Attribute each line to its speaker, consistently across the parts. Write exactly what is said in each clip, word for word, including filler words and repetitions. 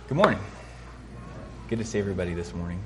Speaker 1: Good morning. Good to see everybody this morning.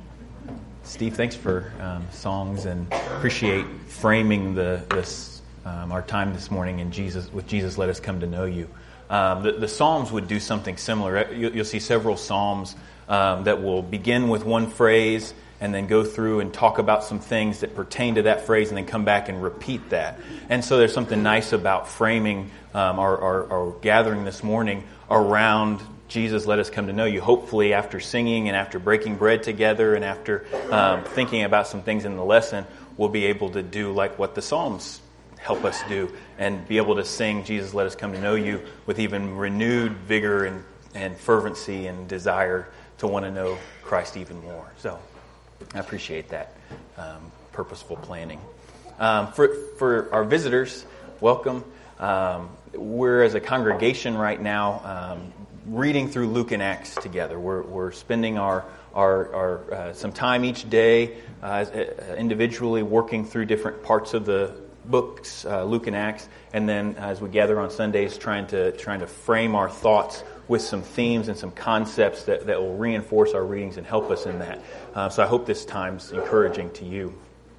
Speaker 1: Steve, thanks for um, songs, and appreciate framing the this um, our time this morning in Jesus. With Jesus, let us come to know you. Um, the, the Psalms would do something similar. You, you'll see several Psalms um, that will begin with one phrase and then go through and talk about some things that pertain to that phrase and then come back and repeat that. And so there's something nice about framing um, our, our, our gathering this morning around Jesus, let us come to know you. Hopefully after singing and after breaking bread together and after um, thinking about some things in the lesson, we'll be able to do like what the Psalms help us do and be able to sing, Jesus, let us come to know you, with even renewed vigor and, and fervency and desire to want to know Christ even more. So I appreciate that um, purposeful planning. Um, for, for our visitors, welcome. Um, we're as a congregation right now um, reading through Luke and Acts together. We're, we're spending our our, our uh, some time each day uh, individually working through different parts of the books, uh, Luke and Acts, and then as we gather on Sundays, trying to trying to frame our thoughts with some themes and some concepts that, that will reinforce our readings and help us in that. Uh, so I hope this time's encouraging to you.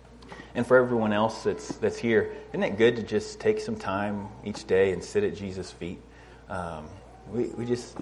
Speaker 1: And for everyone else that's that's here, isn't it good to just take some time each day and sit at Jesus' feet? Um, we we just,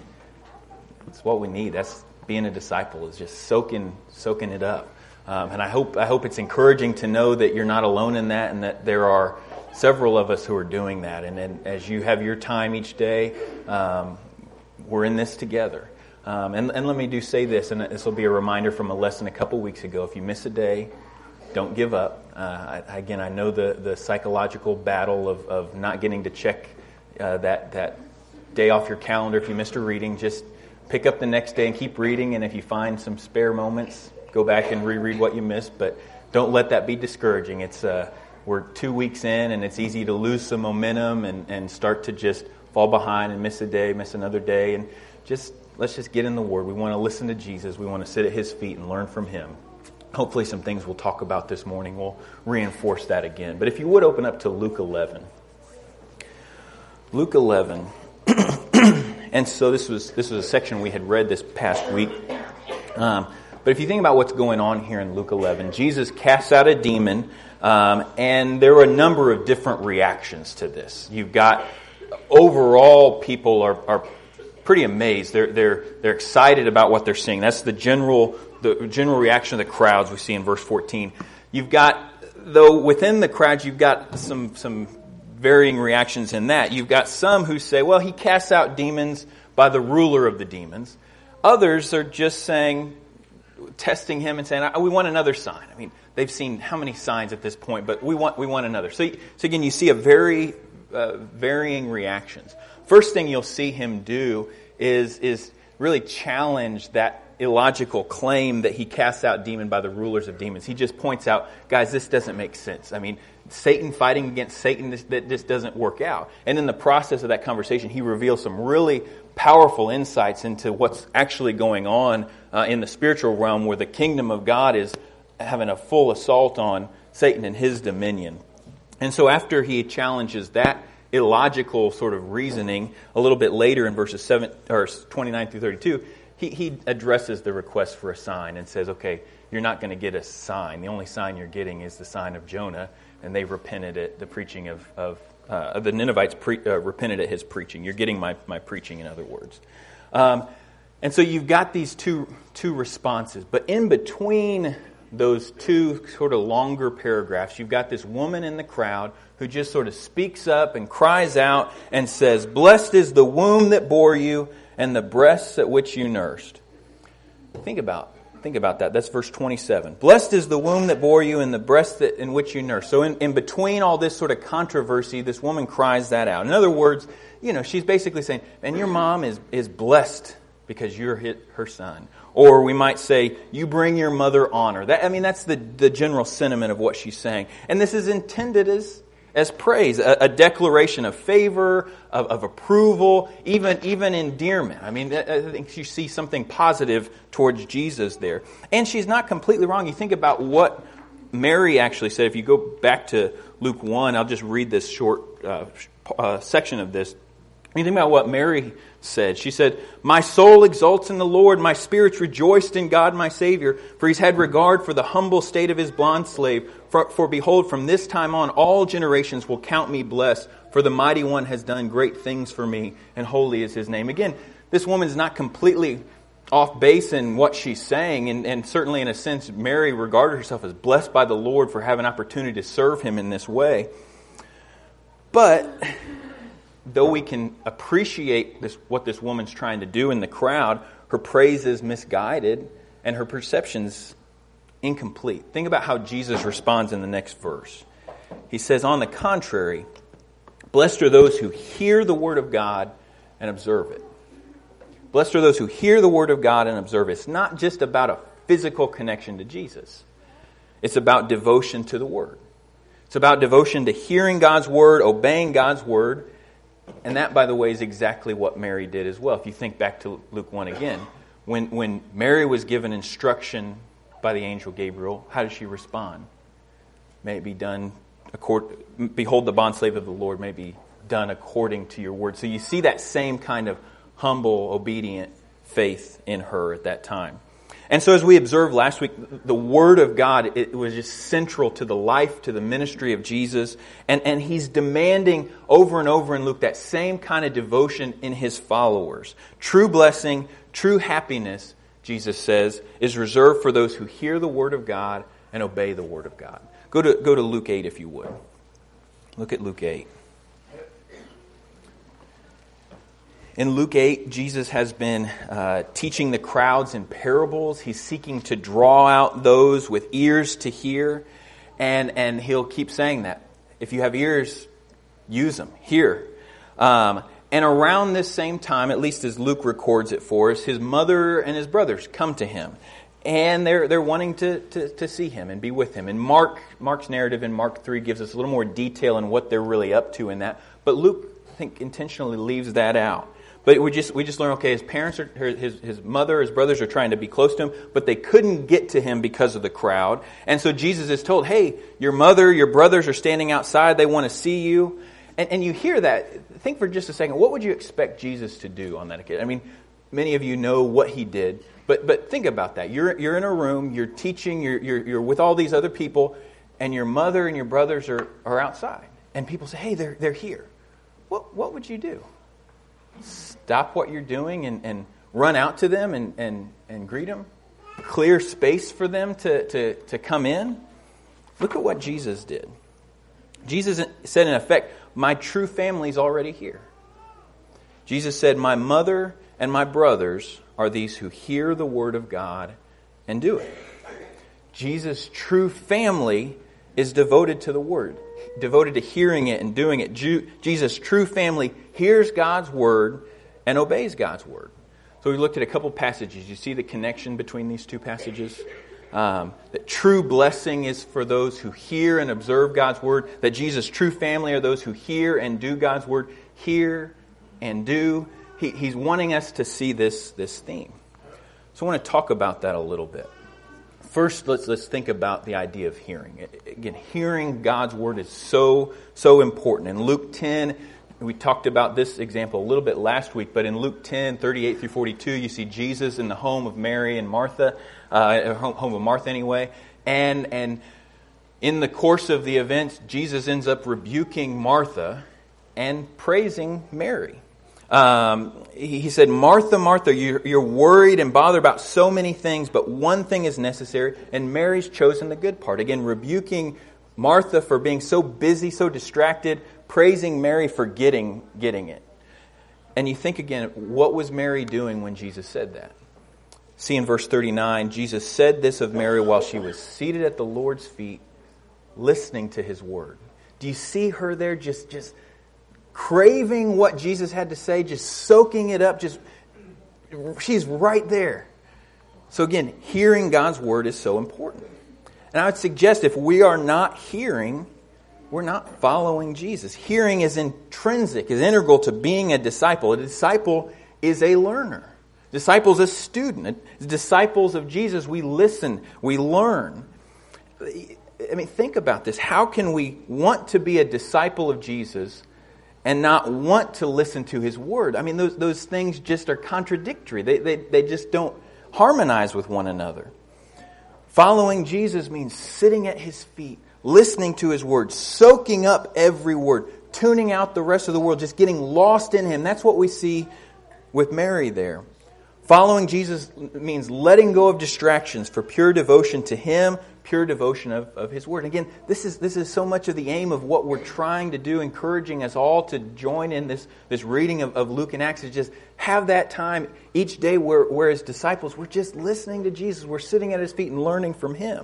Speaker 1: it's what we need. That's being a disciple, is just soaking soaking it up. Um, and I hope I hope it's encouraging to know that you're not alone in that, and that there are several of us who are doing that. And then as you have your time each day, um, we're in this together. Um, and, and let me do say this, and this will be a reminder from a lesson a couple weeks ago. If you miss a day, don't give up. Uh, I, again, I know the, the psychological battle of, of not getting to check uh, that that day off your calendar if you missed a reading. Just pick up the next day and keep reading, and if you find some spare moments, go back and reread what you missed. But don't let that be discouraging. It's uh, we're two weeks in, and it's easy to lose some momentum and, and start to just fall behind and miss a day, miss another day. And just let's just get in the Word. We want to listen to Jesus. We want to sit at His feet and learn from Him. Hopefully some things we'll talk about this morning will reinforce that again. But if you would open up to Luke eleven. Luke eleven. And so this was this was a section we had read this past week. Um, but if you think about what's going on here in Luke eleven, Jesus casts out a demon, um, and there were a number of different reactions to this. You've got, overall, people are, are pretty amazed. They're they're they're excited about what they're seeing. That's the general the general reaction of the crowds we see in verse fourteen. You've got, though within the crowds, you've got some some varying reactions in that. You've got some who say, well, he casts out demons by the ruler of the demons. Others are just saying, testing him and saying, we want another sign. I mean, they've seen how many signs at this point, but we want we want another. So, so again, you see a very uh, varying reactions. First thing you'll see him do is is really challenge that illogical claim that he casts out demon by the rulers of demons. He just points out, guys, this doesn't make sense. I mean, Satan fighting against Satan, this, this doesn't work out. And in the process of that conversation, he reveals some really powerful insights into what's actually going on uh, in the spiritual realm, where the kingdom of God is having a full assault on Satan and his dominion. And so after he challenges that illogical sort of reasoning, a little bit later in verses seven or twenty-nine through thirty-two, he, he addresses the request for a sign and says, okay, you're not going to get a sign. The only sign you're getting is the sign of Jonah. And they repented at the preaching of, of uh, the Ninevites pre, uh, repented at his preaching. You're getting my, my preaching, in other words. Um, and so you've got these two two responses. But in between those two sort of longer paragraphs, you've got this woman in the crowd who just sort of speaks up and cries out and says, blessed is the womb that bore you and the breasts at which you nursed. Think about Think about that. That's verse twenty-seven. Blessed is the womb that bore you and the breast that in which you nursed. So in, in between all this sort of controversy, this woman cries that out. In other words, you know, she's basically saying, man, your mom is, is blessed because you're hit her son. Or we might say, you bring your mother honor. That, I mean, that's the, the general sentiment of what she's saying. And this is intended as as praise, a, a declaration of favor, of, of approval, even even endearment. I mean, I think you see something positive towards Jesus there. And she's not completely wrong. You think about what Mary actually said. If you go back to Luke one, I'll just read this short uh, uh, section of this. You think about what Mary said. She said, "My soul exults in the Lord, my spirit's rejoiced in God my Savior, for He's had regard for the humble state of His bondslave. For, for behold, from this time on, all generations will count me blessed, for the Mighty One has done great things for me, and holy is His name." Again, this woman's not completely off base in what she's saying, and, and certainly in a sense, Mary regarded herself as blessed by the Lord for having an opportunity to serve Him in this way. But though we can appreciate this, what this woman's trying to do in the crowd, her praise is misguided and her perception's incomplete. Think about how Jesus responds in the next verse. He says, "On the contrary, blessed are those who hear the word of God and observe it." Blessed are those who hear the word of God and observe it. It's not just about a physical connection to Jesus. It's about devotion to the word. It's about devotion to hearing God's word, obeying God's word. And that, by the way, is exactly what Mary did as well. If you think back to Luke one again, when, when Mary was given instruction by the angel Gabriel, how did she respond? "May it be done, accord, behold the bondslave of the Lord, may it be done according to your word." So you see that same kind of humble, obedient faith in her at that time. And so as we observed last week, the Word of God, it was just central to the life, to the ministry of Jesus. And, and He's demanding over and over in Luke that same kind of devotion in His followers. True blessing, true happiness, Jesus says, is reserved for those who hear the Word of God and obey the Word of God. Go to, go to Luke eight if you would. Look at Luke eight. In Luke eight, Jesus has been uh, teaching the crowds in parables. He's seeking to draw out those with ears to hear. And, and He'll keep saying that. If you have ears, use them. Hear. Um, and around this same time, at least as Luke records it for us, His mother and His brothers come to Him. And they're they're wanting to, to, to see Him and be with Him. And Mark Mark's narrative in Mark three gives us a little more detail on what they're really up to in that. But Luke, I think, intentionally leaves that out. But we just we just learn, okay, his parents, are, his his mother, his brothers are trying to be close to Him, but they couldn't get to Him because of the crowd. And so Jesus is told, hey, your mother, your brothers are standing outside, they want to see you. And, and you hear that. Think for just a second, what would you expect Jesus to do on that occasion? I mean, many of you know what He did, but but think about that. You're you're in a room, you're teaching, you're you're, you're with all these other people, and your mother and your brothers are, are outside. And people say, hey, they're they're here. What what would you do? Stop what you're doing and, and run out to them and, and, and greet them? Clear space for them to, to, to come in? Look at what Jesus did. Jesus said, in effect, my true family's already here. Jesus said, my mother and my brothers are these who hear the word of God and do it. Jesus' true family is devoted to the word, devoted to hearing it and doing it. Ju- Jesus' true family hears God's word and obeys God's word. So we looked at a couple passages. You see the connection between these two passages? Um, that true blessing is for those who hear and observe God's word. That Jesus' true family are those who hear and do God's word. Hear and do. He, he's wanting us to see this, this theme. So I want to talk about that a little bit. First, let's let's think about the idea of hearing. Again, hearing God's word is so, so important. In Luke ten, we talked about this example a little bit last week, but in Luke ten, thirty-eight through forty-two, you see Jesus in the home of Mary and Martha, uh, home of Martha anyway, and and in the course of the events, Jesus ends up rebuking Martha and praising Mary. Um, he, he said, Martha, Martha, you're, you're worried and bothered about so many things, but one thing is necessary, and Mary's chosen the good part. Again, rebuking Martha for being so busy, so distracted, praising Mary for getting, getting it. And you think again, what was Mary doing when Jesus said that? See in verse thirty-nine, Jesus said this of Mary while she was seated at the Lord's feet, listening to His word. Do you see her there just, just craving what Jesus had to say, just soaking it up, just she's right there. So again, hearing God's word is so important. And I would suggest if we are not hearing, we're not following Jesus. Hearing is intrinsic, is integral to being a disciple. A disciple is a learner. A disciple is a student. As disciples of Jesus, we listen, we learn. I mean, think about this. How can we want to be a disciple of Jesus and not want to listen to his word. I mean, those those things just are contradictory. They, they, they just don't harmonize with one another. Following Jesus means sitting at his feet, listening to his word, soaking up every word, tuning out the rest of the world, just getting lost in him. That's what we see with Mary there. Following Jesus means letting go of distractions for pure devotion to him, pure devotion of, of his word. Again, this is this is so much of the aim of what we're trying to do, encouraging us all to join in this, this reading of, of Luke and Acts, is just have that time each day where, where as disciples, we're just listening to Jesus. We're sitting at his feet and learning from him.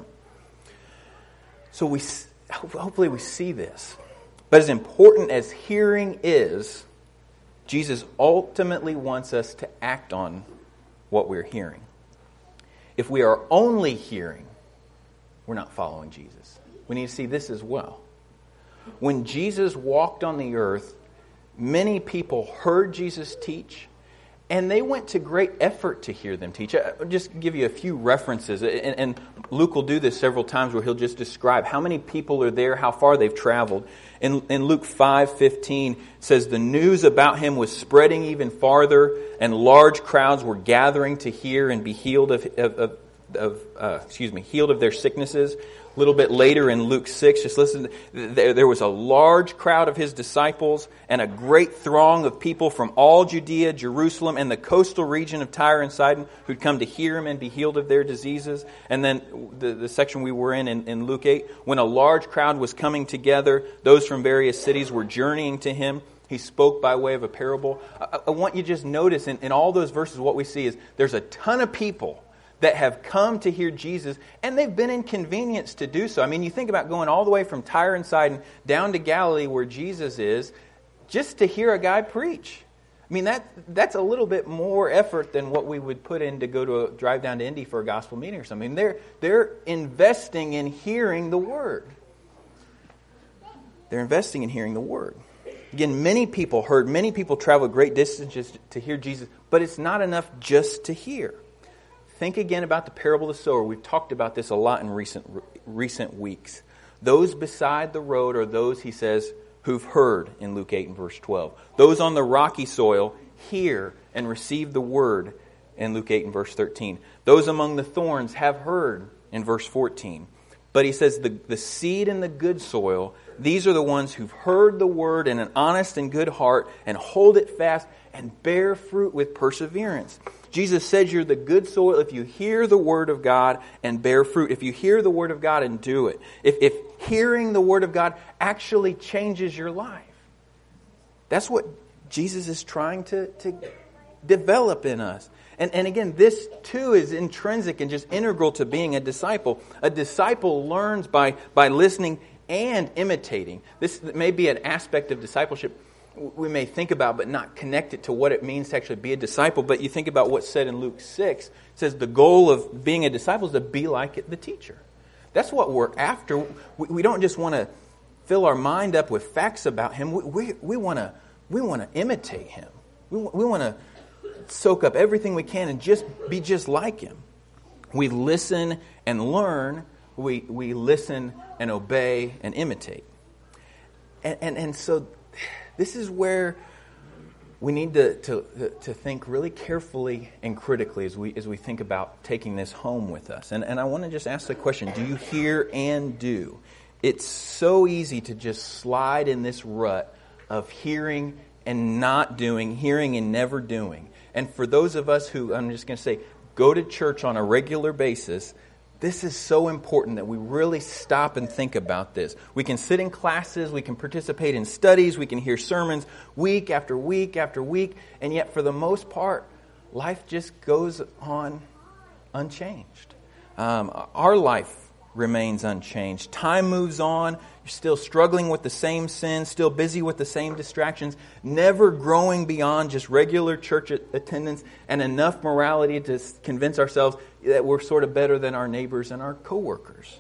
Speaker 1: So we hopefully we see this. But as important as hearing is, Jesus ultimately wants us to act on what we're hearing. If we are only hearing, we're not following Jesus. We need to see this as well. When Jesus walked on the earth, many people heard Jesus teach, and they went to great effort to hear them teach. I'll just give you a few references, and, and Luke will do this several times where he'll just describe how many people are there, how far they've traveled. In, in Luke five fifteen, it says, the news about him was spreading even farther, and large crowds were gathering to hear and be healed of, of, of, of uh, excuse me, healed of their sicknesses. A little bit later in Luke six, just listen, there, there was a large crowd of his disciples and a great throng of people from all Judea, Jerusalem, and the coastal region of Tyre and Sidon who'd come to hear him and be healed of their diseases. And then the, the section we were in, in in Luke eight, when a large crowd was coming together, those from various cities were journeying to him. He spoke by way of a parable. I, I want you to just notice in, in all those verses, what we see is there's a ton of people that have come to hear Jesus, and they've been inconvenienced to do so. I mean, you think about going all the way from Tyre and Sidon down to Galilee where Jesus is, just to hear a guy preach. I mean, that that's a little bit more effort than what we would put in to go to a, drive down to Indy for a gospel meeting or something. They're, they're investing in hearing the Word. They're investing in hearing the Word. Again, many people heard, many people traveled great distances to hear Jesus, but it's not enough just to hear. Think again about the parable of the sower. We've talked about this a lot in recent recent weeks. Those beside the road are those, he says, who've heard in Luke eight and verse twelve. Those on the rocky soil hear and receive the word in Luke eight and verse thirteen. Those among the thorns have heard in verse fourteen. But he says the, the seed in the good soil, these are the ones who've heard the word in an honest and good heart and hold it fast and bear fruit with perseverance. Jesus says you're the good soil if you hear the Word of God and bear fruit. If you hear the Word of God and do it. If, if hearing the Word of God actually changes your life. That's what Jesus is trying to, to develop in us. And, and again, this too is intrinsic and just integral to being a disciple. A disciple learns by, by listening and imitating. This may be an aspect of discipleship we may think about, but not connect it to what it means to actually be a disciple. But you think about what's said in Luke six. It says the goal of being a disciple is to be like the teacher. That's what we're after. We, we don't just want to fill our mind up with facts about him. We, we, we want to we want to imitate him. We, we want to soak up everything we can and just be just like him. We listen and learn. We, we listen and obey and imitate. And, and, and so this is where we need to, to to think really carefully and critically as we as we think about taking this home with us. And and I want to just ask the question, do you hear and do? It's so easy to just slide in this rut of hearing and not doing, hearing and never doing. And for those of us who, I'm just going to say, go to church on a regular basis, this is so important that we really stop and think about this. We can sit in classes, we can participate in studies, we can hear sermons week after week after week, and yet for the most part, life just goes on unchanged. Um, our life remains unchanged. Time moves on. You're still struggling with the same sins, still busy with the same distractions, never growing beyond just regular church attendance and enough morality to convince ourselves that we're sort of better than our neighbors and our coworkers.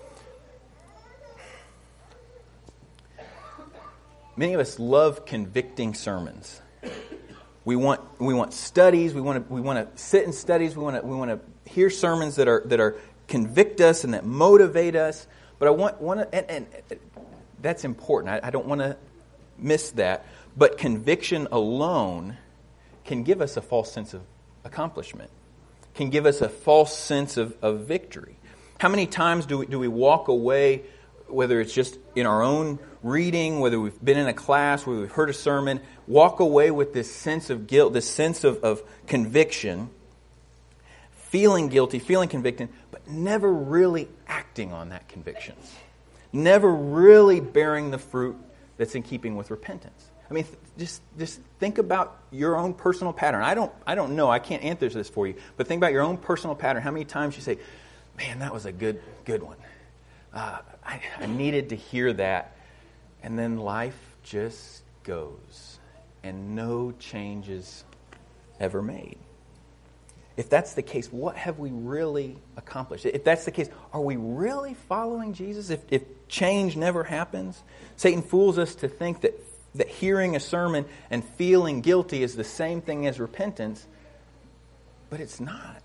Speaker 1: Many of us love convicting sermons. We want we want studies. We want to we want to sit in studies. We want to we want to hear sermons that are that are convict us and that motivate us. But I want want to, and, and that's important. I, I don't want to miss that. But conviction alone can give us a false sense of accomplishment, can give us a false sense of, of victory. How many times do we, do we walk away, whether it's just in our own reading, whether we've been in a class, whether we've heard a sermon, walk away with this sense of guilt, this sense of, of conviction, feeling guilty, feeling convicted, but never really acting on that conviction. Never really bearing the fruit that's in keeping with repentance. I mean, just just think about your own personal pattern. I don't I don't know. I can't answer this for you. But think about your own personal pattern. How many times you say, man, that was a good good one. Uh, I, I needed to hear that. And then life just goes. And no change is ever made. If that's the case, what have we really accomplished? If that's the case, are we really following Jesus? If, if change never happens? Satan fools us to think that that hearing a sermon and feeling guilty is the same thing as repentance, but it's not.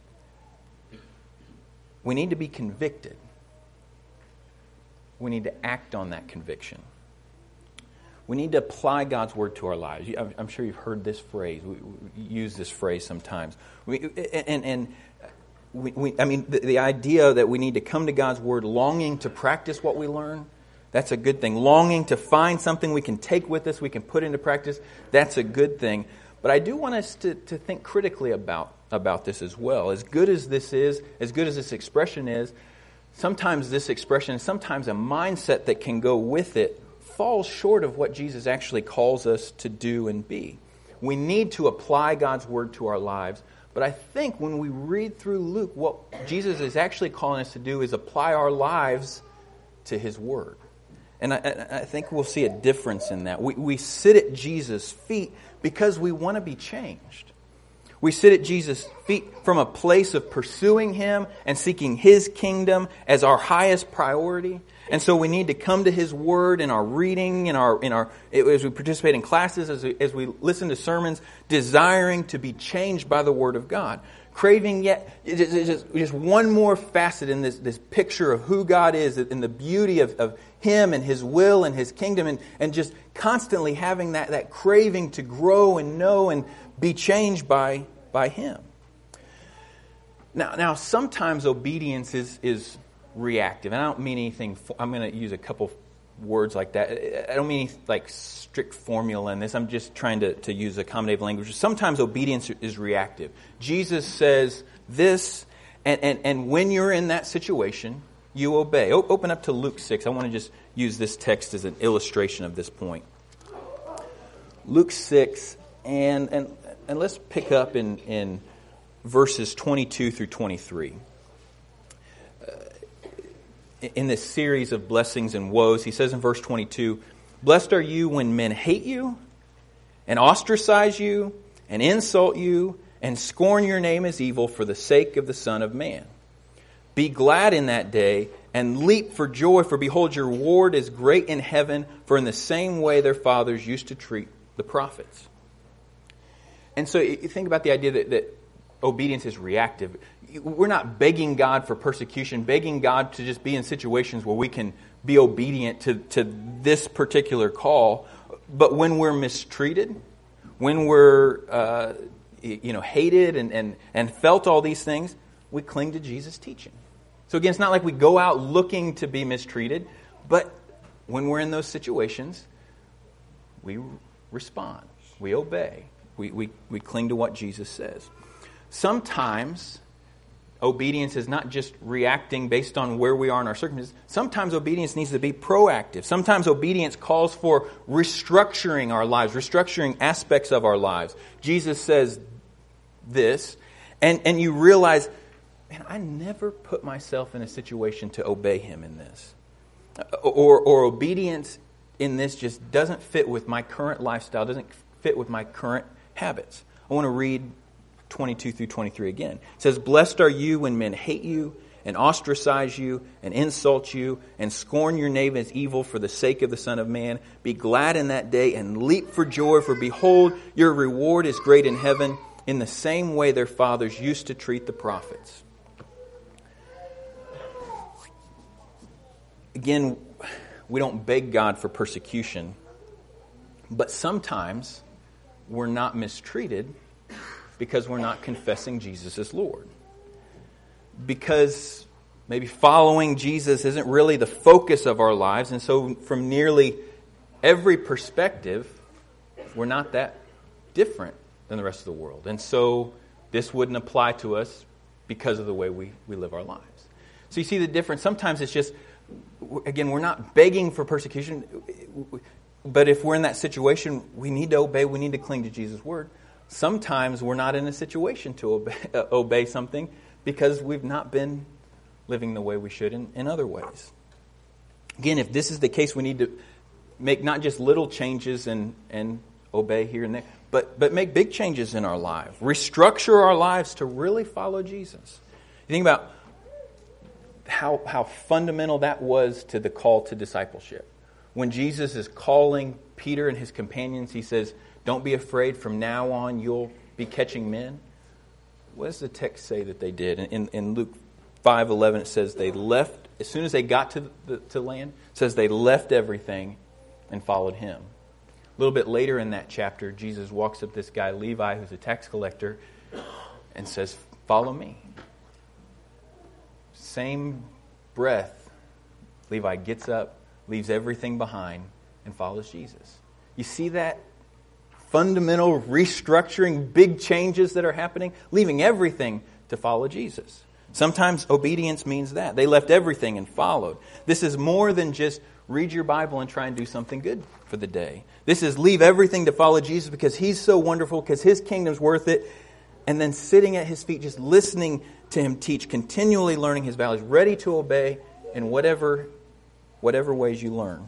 Speaker 1: We need to be convicted. We need to act on that conviction. We need to apply God's Word to our lives. I'm sure you've heard this phrase. We use this phrase sometimes. We, and and we, we, I mean, the, the idea that we need to come to God's Word longing to practice what we learn, that's a good thing. Longing to find something we can take with us, we can put into practice, that's a good thing. But I do want us to, to think critically about, about this as well. As good as this is, as good as this expression is, sometimes this expression, sometimes a mindset that can go with it, falls short of what Jesus actually calls us to do and be. We need to apply God's Word to our lives. But I think when we read through Luke, what Jesus is actually calling us to do is apply our lives to His Word. And I, I think we'll see a difference in that. We, we sit at Jesus' feet because we want to be changed. We sit at Jesus' feet from a place of pursuing Him and seeking His kingdom as our highest priority. And so we need to come to His Word in our reading, in our in our as we participate in classes, as we, as we listen to sermons, desiring to be changed by the Word of God. Craving yet just, just, just one more facet in this, this picture of who God is and the beauty of, of Him and His will and His kingdom, and, and just constantly having that, that craving to grow and know and be changed by, by Him. Now, now sometimes obedience is, is reactive. And I don't mean anything, I'm going to use a couple words like that. I don't mean any, like strict formula in this. I'm just trying to, to use accommodative language. Sometimes obedience is reactive. Jesus says this, and, and, and when you're in that situation, you obey. O- open up to Luke six. I want to just use this text as an illustration of this point. Luke six, and and, and let's pick up in, in verses twenty-two through twenty-three. In this series of blessings and woes, he says in verse twenty-two, "Blessed are you when men hate you, and ostracize you, and insult you, and scorn your name as evil for the sake of the Son of Man. Be glad in that day, and leap for joy, for behold, your reward is great in heaven, for in the same way their fathers used to treat the prophets." And so you think about the idea that, that obedience is reactive. We're not begging God for persecution, begging God to just be in situations where we can be obedient to, to this particular call. But when we're mistreated, when we're uh, you know hated and, and, and felt all these things, we cling to Jesus' teaching. So again, it's not like we go out looking to be mistreated, but when we're in those situations, we respond, we obey, we, we, we cling to what Jesus says. Sometimes obedience is not just reacting based on where we are in our circumstances. Sometimes obedience needs to be proactive. Sometimes obedience calls for restructuring our lives, restructuring aspects of our lives. Jesus says this, and, and you realize, man, I never put myself in a situation to obey Him in this. Or, or obedience in this just doesn't fit with my current lifestyle, doesn't fit with my current habits. I want to read twenty-two through twenty-three again. It says, "Blessed are you when men hate you and ostracize you and insult you and scorn your name as evil for the sake of the Son of Man. Be glad in that day and leap for joy, for behold, your reward is great in heaven. In the same way their fathers used to treat the prophets." Again, we don't beg God for persecution, But sometimes we're not mistreated because we're not confessing Jesus as Lord. Because maybe following Jesus isn't really the focus of our lives. And so from nearly every perspective, we're not that different than the rest of the world. And so this wouldn't apply to us because of the way we, we live our lives. So you see the difference. Sometimes it's just, again, we're not begging for persecution. But if we're in that situation, we need to obey. We need to cling to Jesus' word. Sometimes we're not in a situation to obey, uh, obey something because we've not been living the way we should in, in other ways. Again, if this is the case, we need to make not just little changes and, and obey here and there, but, but make big changes in our lives. Restructure our lives to really follow Jesus. You think about how, how fundamental that was to the call to discipleship. When Jesus is calling Peter and his companions, he says, don't be afraid, from now on you'll be catching men. What does the text say that they did? In, in Luke five eleven, it says they left, as soon as they got to the to land, it says they left everything and followed him. A little bit later in that chapter, Jesus walks up to this guy, Levi, who's a tax collector, and says, follow me. Same breath, Levi gets up, leaves everything behind, and follows Jesus. You see that fundamental restructuring, big changes that are happening? Leaving everything to follow Jesus. Sometimes obedience means that. They left everything and followed. This is more than just read your Bible and try and do something good for the day. This is leave everything to follow Jesus because He's so wonderful, because His kingdom's worth it, and then sitting at His feet, just listening to Him teach, continually learning His values, ready to obey in whatever whatever ways you learn.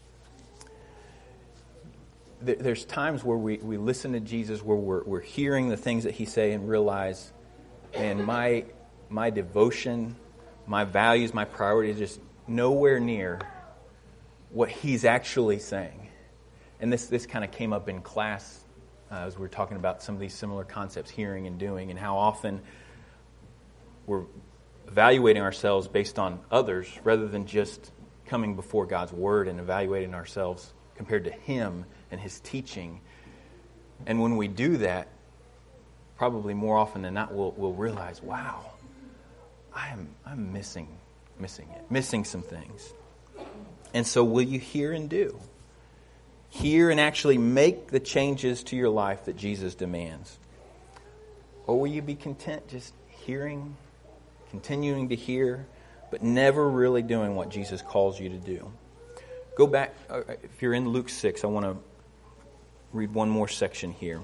Speaker 1: There's times where we, we listen to Jesus, where we're, we're hearing the things that He say and realize, and my my devotion, my values, my priorities, just nowhere near what He's actually saying. And this this kind of came up in class uh, as we were talking about some of these similar concepts, hearing and doing, and how often we're evaluating ourselves based on others rather than just coming before God's Word and evaluating ourselves compared to Him and His teaching. And when we do that, probably more often than not, we'll, we'll realize, wow, I am I'm missing, missing it, missing some things. And so will you hear and do? Hear and actually make the changes to your life that Jesus demands? Or will you be content just hearing, continuing to hear, but never really doing what Jesus calls you to do? Go back, if you're in Luke six, I want to read one more section here.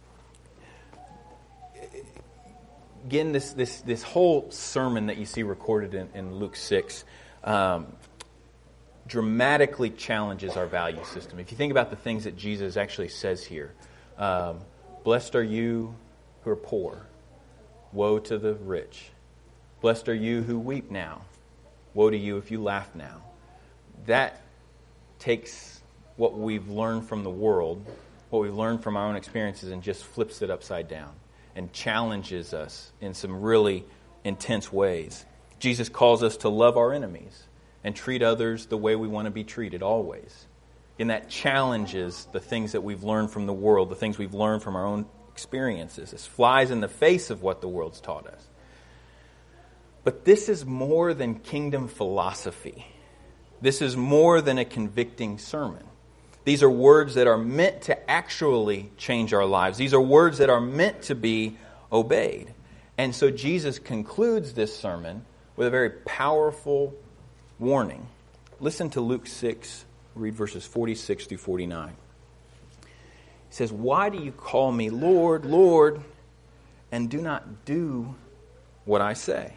Speaker 1: Again, this this this whole sermon that you see recorded in, in Luke six um, dramatically challenges our value system. If you think about the things that Jesus actually says here, um, blessed are you who are poor, woe to the rich. Blessed are you who weep now, woe to you if you laugh now. That takes what we've learned from the world, what we've learned from our own experiences, and just flips it upside down and challenges us in some really intense ways. Jesus calls us to love our enemies and treat others the way we want to be treated always. And that challenges the things that we've learned from the world, the things we've learned from our own experiences. This flies in the face of what the world's taught us. But this is more than kingdom philosophy. This is more than a convicting sermon. These are words that are meant to actually change our lives. These are words that are meant to be obeyed. And so Jesus concludes this sermon with a very powerful warning. Listen to Luke six, read verses forty-six through forty-nine. He says, "Why do you call me Lord, Lord, and do not do what I say?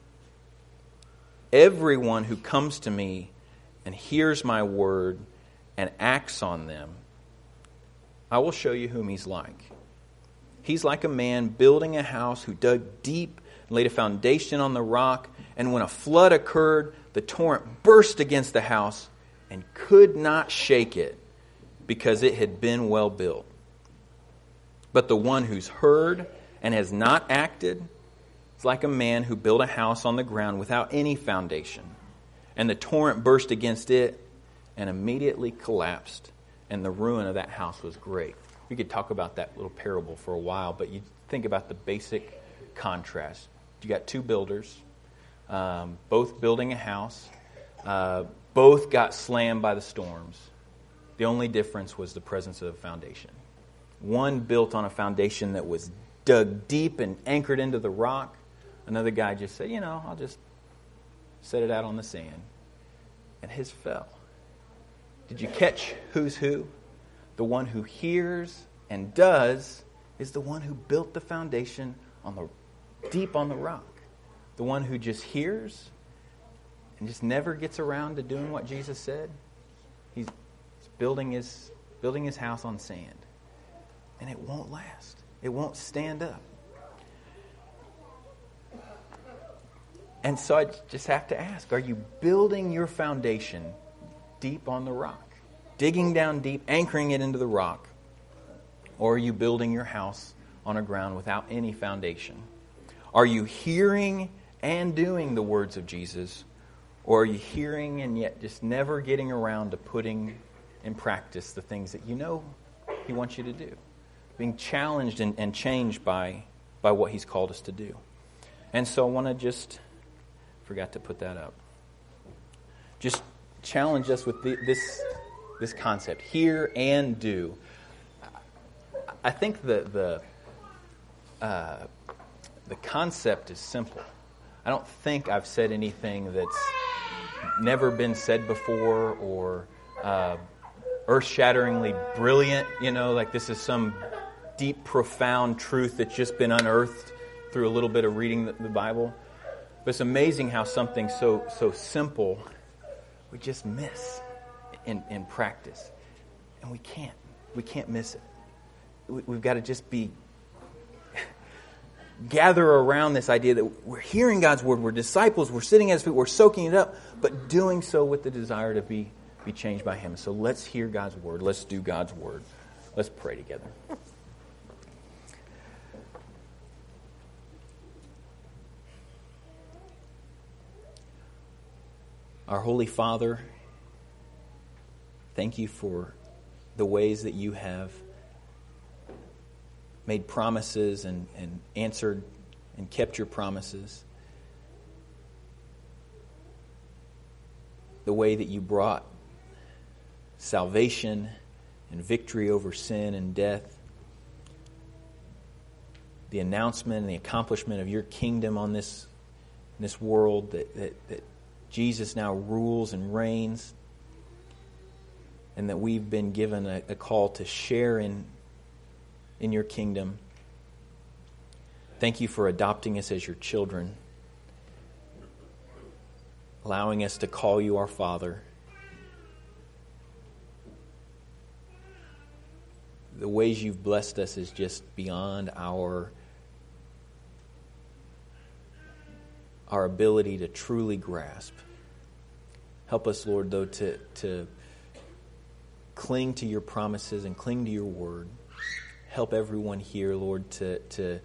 Speaker 1: Everyone who comes to me and hears my word and acts on them, I will show you whom he's like. He's like a man building a house who dug deep and laid a foundation on the rock, and when a flood occurred, the torrent burst against the house and could not shake it because it had been well built. But the one who's heard and has not acted is like a man who built a house on the ground without any foundation. And the torrent burst against it and immediately collapsed, and the ruin of that house was great. We could talk about that little parable for a while, but you think about the basic contrast. You got two builders, um, both building a house. Uh, both got slammed by the storms. The only difference was the presence of a foundation. One built on a foundation that was dug deep and anchored into the rock. Another guy just said, you know, I'll just set it out on the sand. And his fell. Did you catch who's who? The one who hears and does is the one who built the foundation on the deep on the rock. The one who just hears and just never gets around to doing what Jesus said. He's building his building his house on sand. And it won't last. It won't stand up. And so I just have to ask, are you building your foundation deep on the rock? Digging down deep, anchoring it into the rock? Or are you building your house on a ground without any foundation? Are you hearing and doing the words of Jesus? Or are you hearing and yet just never getting around to putting in practice the things that you know He wants you to do? Being challenged and, and changed by, by what He's called us to do. And so I want to just... Forgot to put that up. Just challenge us with the, this this concept: hear and do. I think the the uh, the concept is simple. I don't think I've said anything that's never been said before or uh, earth-shatteringly brilliant. You know, like this is some deep, profound truth that's just been unearthed through a little bit of reading the, the Bible. But it's amazing how something so so simple we just miss in, in practice. And we can't. We can't miss it. We, we've got to just be gather around this idea that we're hearing God's word, we're disciples, we're sitting at His feet, we're soaking it up, but doing so with the desire to be, be changed by Him. So let's hear God's word. Let's do God's word. Let's pray together. Our Holy Father, thank You for the ways that You have made promises and, and answered and kept Your promises. The way that You brought salvation and victory over sin and death. The announcement and the accomplishment of Your kingdom on this, in this world, that, that, that Jesus now rules and reigns, and that we've been given a, a call to share in, in Your kingdom. Thank You for adopting us as Your children, allowing us to call You our Father. The ways You've blessed us is just beyond our our ability to truly grasp. Help us, Lord, though, to, to cling to Your promises and cling to Your word. Help everyone here, Lord, to, to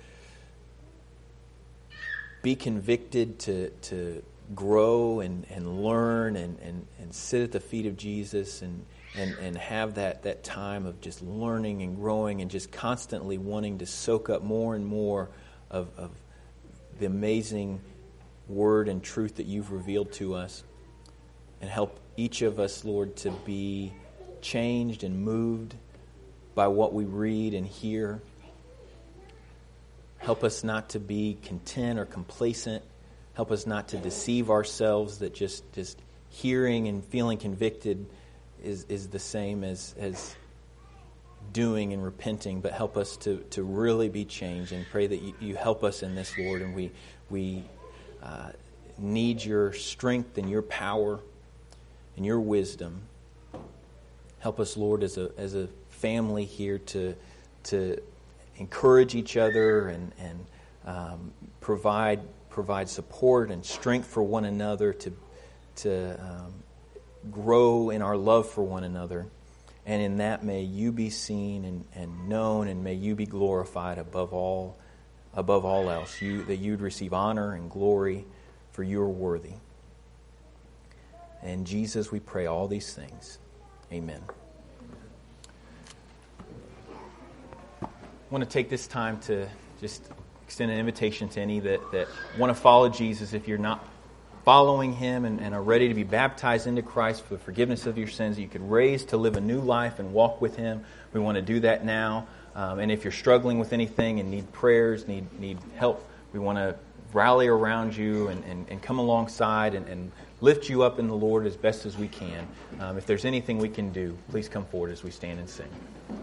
Speaker 1: be convicted, to, to grow and, and learn and, and, and sit at the feet of Jesus and, and, and have that, that time of just learning and growing and just constantly wanting to soak up more and more of, of the amazing word and truth that You've revealed to us. And help each of us, Lord, to be changed and moved by what we read and hear. Help us not to be content or complacent. Help us not to deceive ourselves that just, just hearing and feeling convicted is, is the same as, as doing and repenting. But help us to, to really be changed, and pray that you, you help us in this, Lord. And we we uh, need Your strength and Your power and Your wisdom. Help us, Lord, as a as a family here to to encourage each other and and um, provide provide support and strength for one another to to um, grow in our love for one another. And in that, may You be seen and, and known, and may You be glorified above all above all else. You that You'd receive honor and glory, for You are worthy. And Jesus, we pray all these things. Amen. want to take this time to just extend an invitation to any that, that want to follow Jesus. If you're not following Him and, and are ready to be baptized into Christ for the forgiveness of your sins, you could raise to live a new life and walk with Him. We want to do that now. Um, and if you're struggling with anything and need prayers, need need help, we want to rally around you and, and, and come alongside and, and lift you up in the Lord as best as we can. Um, if there's anything we can do, please come forward as we stand and sing.